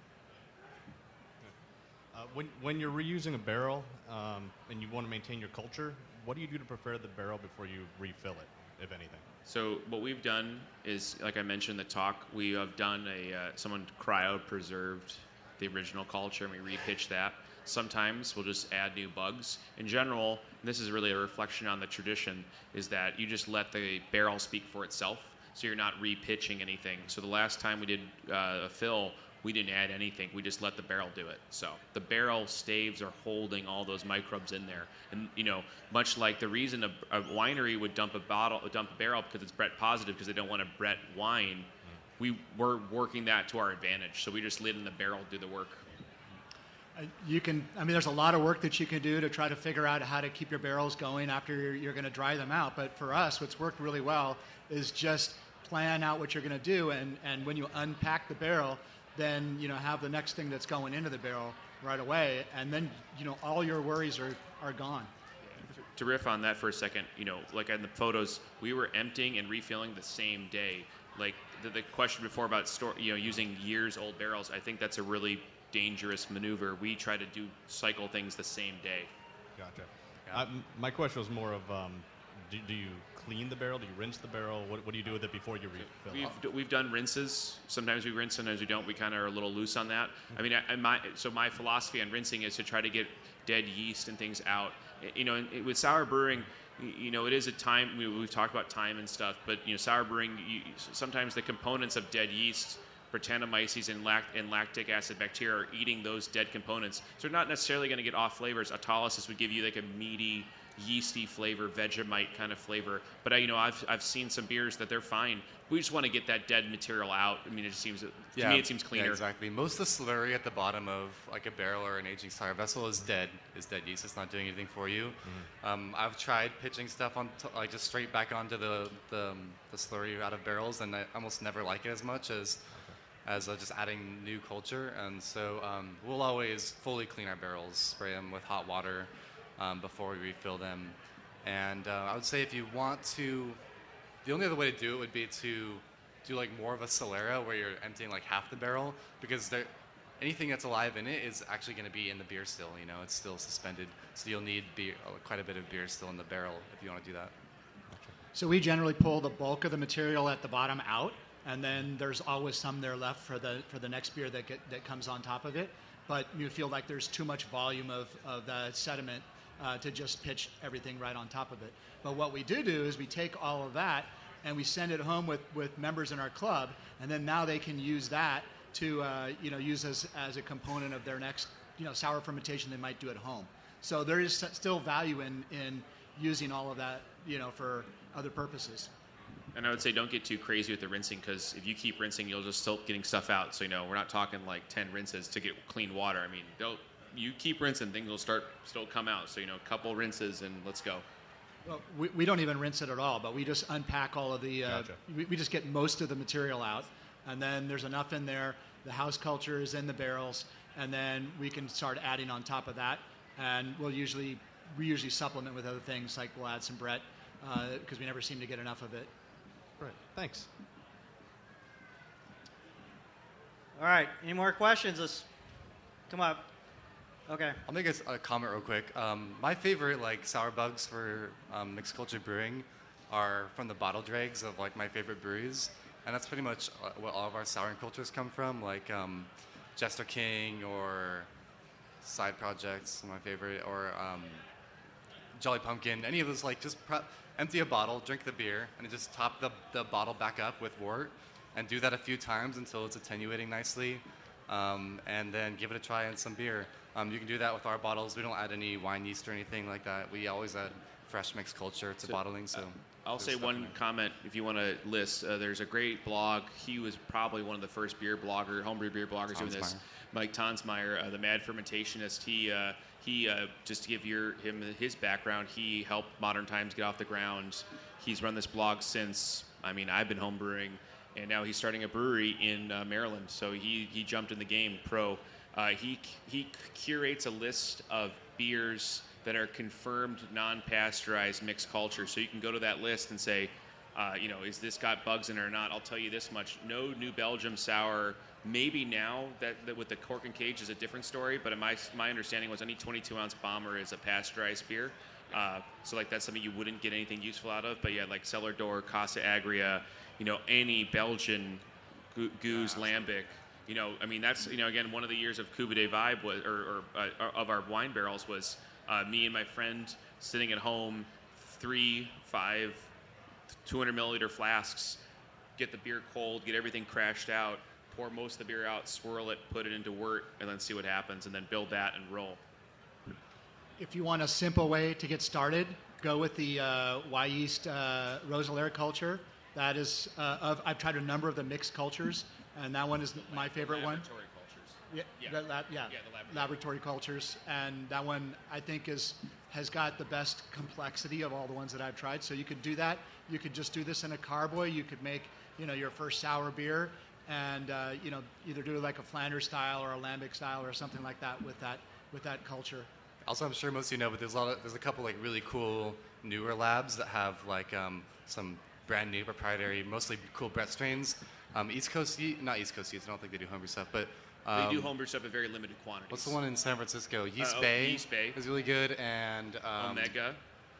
When you're reusing a barrel and you want to maintain your culture, what do you do to prepare the barrel before you refill it, if anything? So what we've done is, like I mentioned in the talk, we have done someone cryo-preserved the original culture, and we repitch that. Sometimes we'll just add new bugs. In general, and this is really a reflection on the tradition, is that you just let the barrel speak for itself, so you're not repitching anything. So the last time we did a fill, we didn't add anything. We just let the barrel do it. So the barrel staves are holding all those microbes in there. And much like the reason a winery would dump a barrel because it's Brett positive because they don't want to Brett wine, we were working that to our advantage. So we just let in the barrel do the work. There's a lot of work that you can do to try to figure out how to keep your barrels going after you're going to dry them out. But for us, what's worked really well is just plan out what you're going to do. And when you unpack the barrel, then have the next thing that's going into the barrel right away, and then all your worries are gone. To riff on that for a second, like in the photos, we were emptying and refilling the same day. Like the question before about using years old barrels, I think that's a really dangerous maneuver. We try to cycle things the same day. Gotcha. Yeah. My question was more of, do you clean the barrel? Do you rinse the barrel? What do you do with it before you refill? We've done rinses. Sometimes we rinse, sometimes we don't. We kind of are a little loose on that. I mean, my philosophy on rinsing is to try to get dead yeast and things out. With sour brewing, it is a time. We've talked about time and stuff, but sour brewing, sometimes the components of dead yeast, Brettanomyces and lactic acid bacteria, are eating those dead components. So they're not necessarily going to get off flavors. Autolysis would give you like a meaty, yeasty flavor, Vegemite kind of flavor. But I've seen some beers that they're fine. We just want to get that dead material out. I mean, it just seems to me it seems cleaner. Yeah, exactly. Most of the slurry at the bottom of like a barrel or an aging sour vessel is dead yeast. It's not doing anything for you. I've tried pitching stuff on just straight back onto the slurry out of barrels, and I almost never like it as much as just adding new culture. And so we'll always fully clean our barrels, spray them with hot water before we refill them. And I would say if you want to, the only other way to do it would be to do like more of a Solera where you're emptying like half the barrel, because anything that's alive in it is actually going to be in the beer still. It's still suspended, so you'll need quite a bit of beer still in the barrel if you want to do that. So we generally pull the bulk of the material at the bottom out, and then there's always some there left for the next beer that comes on top of it. But you feel like there's too much volume of the sediment to just pitch everything right on top of it. But what we do is we take all of that and we send it home with members in our club, and then now they can use that to use as a component of their next sour fermentation they might do at home. So there is still value in using all of that for other purposes. And I would say don't get too crazy with the rinsing, because if you keep rinsing, you'll just still getting stuff out. So we're not talking like 10 rinses to get clean water. I mean, you keep rinsing, things will still come out. So a couple rinses and let's go. Well, we don't even rinse it at all, but we just unpack all of the. Gotcha. We just get most of the material out, and then there's enough in there. The house culture is in the barrels, and then we can start adding on top of that. And we usually supplement with other things, like we'll add some Brett because we never seem to get enough of it. Right. Thanks. All right. Any more questions? Let's come up. Okay. I'll make a comment real quick. My favorite sour bugs for mixed culture brewing are from the bottle dregs of my favorite breweries, and that's pretty much what all of our souring cultures come from, like Jester King or Side Projects, my favorite, or Jolly Pumpkin. Any of those, empty a bottle, drink the beer, and just top the bottle back up with wort, and do that a few times until it's attenuating nicely. and then give it a try in some beer. You can do that with our bottles. We don't add any wine yeast or anything like that. We always add fresh mixed culture to bottling. So I'll say one comment if you want to list. There's a great blog. He was probably one of the first homebrew beer bloggers doing this. Mike Tonsmeyer, the Mad Fermentationist. He just to give him his background, he helped Modern Times get off the ground. He's run this blog since, I've been homebrewing, and now he's starting a brewery in Maryland. So he jumped in the game pro. He curates a list of beers that are confirmed non-pasteurized mixed culture. So you can go to that list and say, is this got bugs in it or not? I'll tell you this much: no New Belgium sour. Maybe now that with the cork and cage is a different story, but my understanding was any 22-ounce bomber is a pasteurized beer. So that's something you wouldn't get anything useful out of. But yeah, like Cellar Door, Casa Agria, any Belgian Goose, Lambic. That's again, one of the years of Cuba de Vibe was, of our wine barrels was me and my friend sitting at home, 3, 5, 200 milliliter flasks, get the beer cold, get everything crashed out, pour most of the beer out, swirl it, put it into wort, and then see what happens, and then build that and roll. If you want a simple way to get started, go with the Wyeast Roeselare culture. That is, I've tried a number of the mixed cultures, and that one is my favorite one. Laboratory cultures. Yeah, the laboratory cultures, and that one I think has got the best complexity of all the ones that I've tried. So you could do that. You could just do this in a carboy. You could make your first sour beer, and either do it like a Flanders style or a lambic style or something like that with that culture. Also, I'm sure most of you know, but there's a couple really cool newer labs that have some brand new proprietary, mostly cool Brett strains. Not East Coast Yeast. I don't think they do homebrew stuff, but they do homebrew stuff in very limited quantities. What's the one in San Francisco? Yeast Bay. Yeast Bay is really good, and Omega.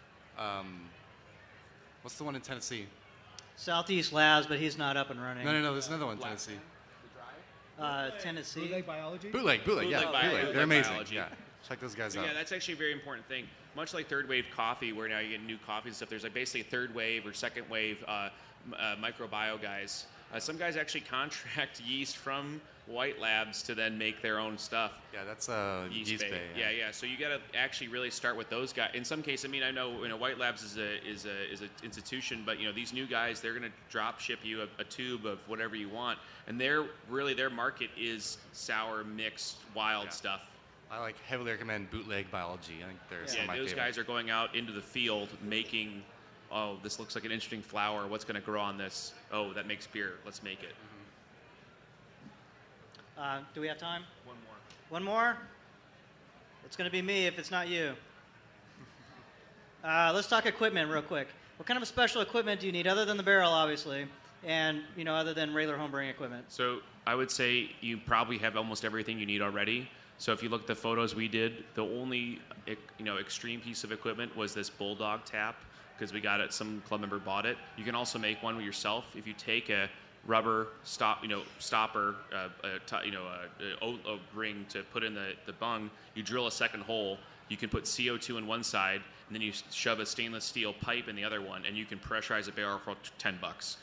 What's the one in Tennessee? Southeast Labs, but he's not up and running. No. There's another one in Tennessee. Tennessee. Bootleg Biology? Bootleg. Yeah, Bootleg. They're amazing. Biology. Yeah, check those guys out. Yeah, that's actually a very important thing. Much like third wave coffee, where now you get new coffees and stuff, there's basically a third wave or second wave microbio guys. Some guys actually contract yeast from White Labs to then make their own stuff. Yeah, that's Yeast Bay. Yeah. So you got to actually really start with those guys. In some cases, I know White Labs is an institution, but these new guys, they're going to drop ship you a tube of whatever you want, and their market is sour mixed wild stuff. I heavily recommend Bootleg Biology. I think they're some of my those favorite. guys are going out into the field making. Oh, this looks like an interesting flower. What's going to grow on this? Oh, that makes beer. Let's make it. Do we have time? One more. One more? It's going to be me if it's not you. Let's talk equipment real quick. What kind of special equipment do you need other than the barrel, obviously, and other than regular homebrewing equipment? So I would say you probably have almost everything you need already. So if you look at the photos we did, the only extreme piece of equipment was this Bulldog tap, because we got it. Some club member bought it. You can also make one yourself if you take a rubber stopper, a ring to put in the bung. You drill a second hole. You can put CO2 in one side, and then you shove a stainless steel pipe in the other one, and you can pressurize a barrel for $10.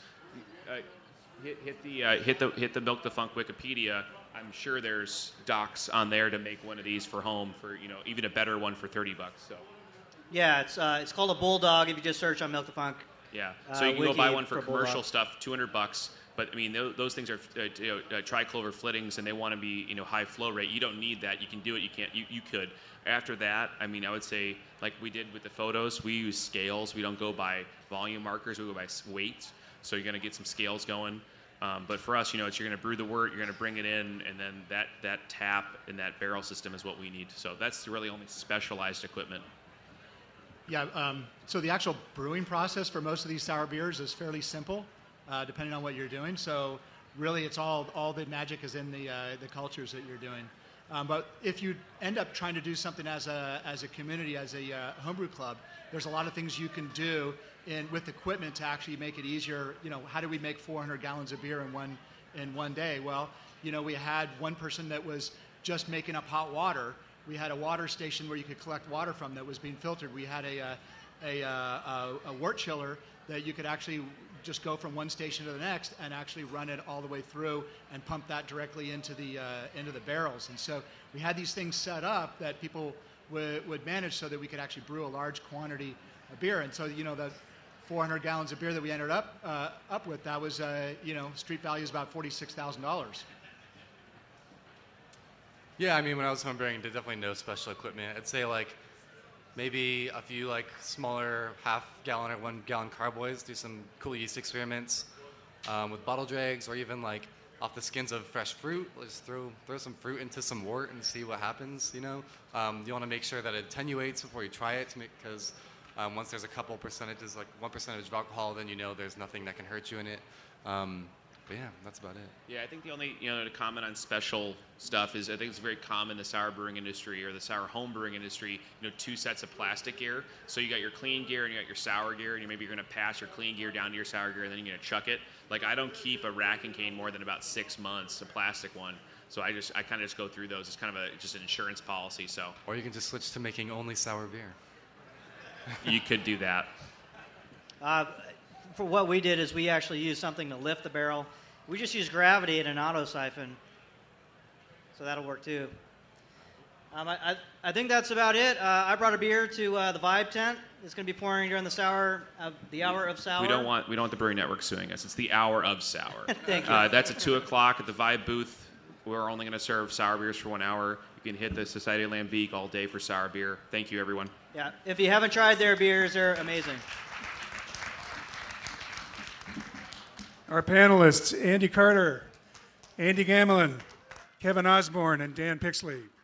Hit the Milk the Funk Wikipedia. I'm sure there's docs on there to make one of these for home for even a better one for $30. So. Yeah, it's called a Bulldog if you just search on Milk the Funk. Yeah, so you can go buy one for commercial Bulldog stuff, $200. But those things are triclover flittings, and they want to be high flow rate. You don't need that. You can do it. You can't. You could. After that, I would say like we did with the photos, we use scales. We don't go by volume markers. We go by weight. So you're going to get some scales going. But for us, you're going to brew the wort, you're going to bring it in, and then that tap and that barrel system is what we need. So that's really only specialized equipment. Yeah, so the actual brewing process for most of these sour beers is fairly simple, depending on what you're doing. So really, it's all the magic is in the cultures that you're doing. But if you end up trying to do something as a community, as a homebrew club, there's a lot of things you can do with equipment to actually make it easier. How do we make 400 gallons of beer in one day? Well, we had one person that was just making up hot water. We had a water station where you could collect water from that was being filtered. We had a wort chiller that you could actually just go from one station to the next and actually run it all the way through and pump that directly into the barrels. And so we had these things set up that people would manage so that we could actually brew a large quantity of beer. And so, you know, the 400 gallons of beer that we ended up with, that was, you know, street value is about $46,000. Yeah, I mean, when I was homebrewing, there's definitely no special equipment. I'd say like maybe a few like smaller half-gallon or 1 gallon carboys, do some cool yeast experiments with bottle dregs, or even like off the skins of fresh fruit. Just throw some fruit into some wort and see what happens. You know, you want to make sure that it attenuates before you try it, because once there's a couple percentages, like 1% of alcohol, then you know there's nothing that can hurt you in it. But yeah, that's about it. Yeah, I think the only, to comment on special stuff is I think it's very common in the sour brewing industry or the sour home brewing industry, 2 sets of plastic gear. So you got your clean gear and you got your sour gear, and maybe you're going to pass your clean gear down to your sour gear and then you're going to chuck it. Like, I don't keep a rack and cane more than about 6 months, a plastic one. So I kind of just go through those. It's kind of just an insurance policy. So. Or you can just switch to making only sour beer. You could do that. For what we did is we actually used something to lift the barrel. We just used gravity and an auto siphon, so that'll work too. I think that's about it. I brought a beer to the Vibe tent. It's going to be pouring during the hour of sour. We don't want the Brewing Network suing us. It's the hour of sour. Thank you. That's at 2:00 at the Vibe booth. We're only going to serve sour beers for 1 hour. You can hit the Society of Lambic all day for sour beer. Thank you, everyone. Yeah, if you haven't tried their beers, they're amazing. Our panelists, Andy Carter, Andy Gamelin, Kevin Osborne, and Dan Pixley.